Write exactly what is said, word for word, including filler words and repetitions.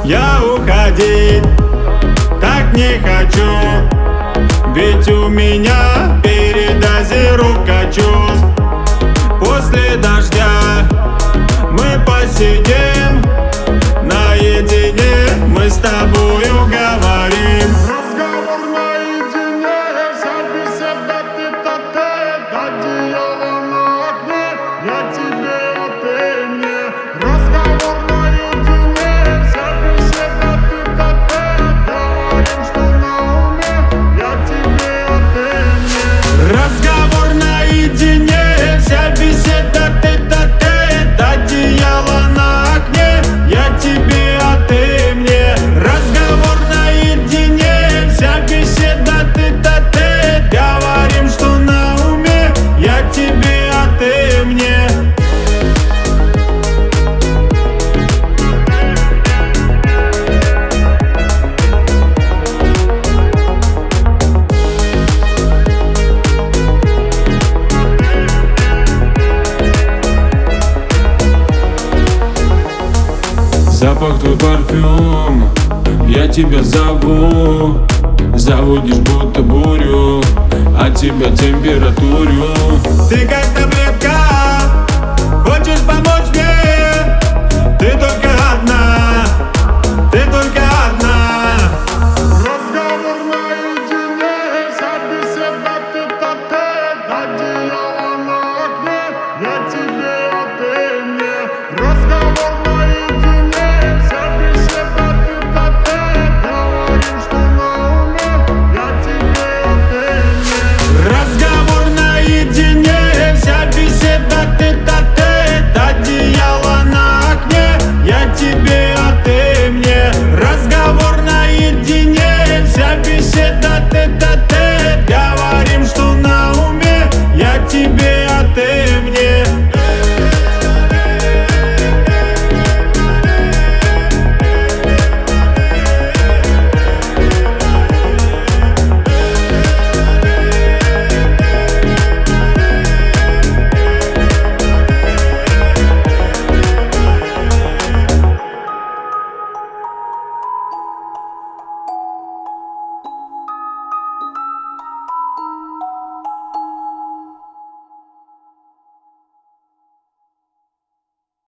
я уходить так не хочу, ведь у меня передозировка чувств. После дождя мы посидим наедине, мы с тобою говорим. Разговор наедине, вся беседа тет-а-тет, одеяло на окне, я тебе, а ты мне. Разговор наедине, вся беседа тет-а-тет, говорим, что на уме, я тебе, а ты мне. Разговор наедине, вся беседа тет-а-тет, одеяло на окне, я тебе, а ты мне. Разговор наедине, вся беседа тет-а-тет, говорим, что на уме, я тебе, а ты мне. Запах твой парфюм, я тебя зову. Заводишь будто бурю, от тебя температуру. Ты когда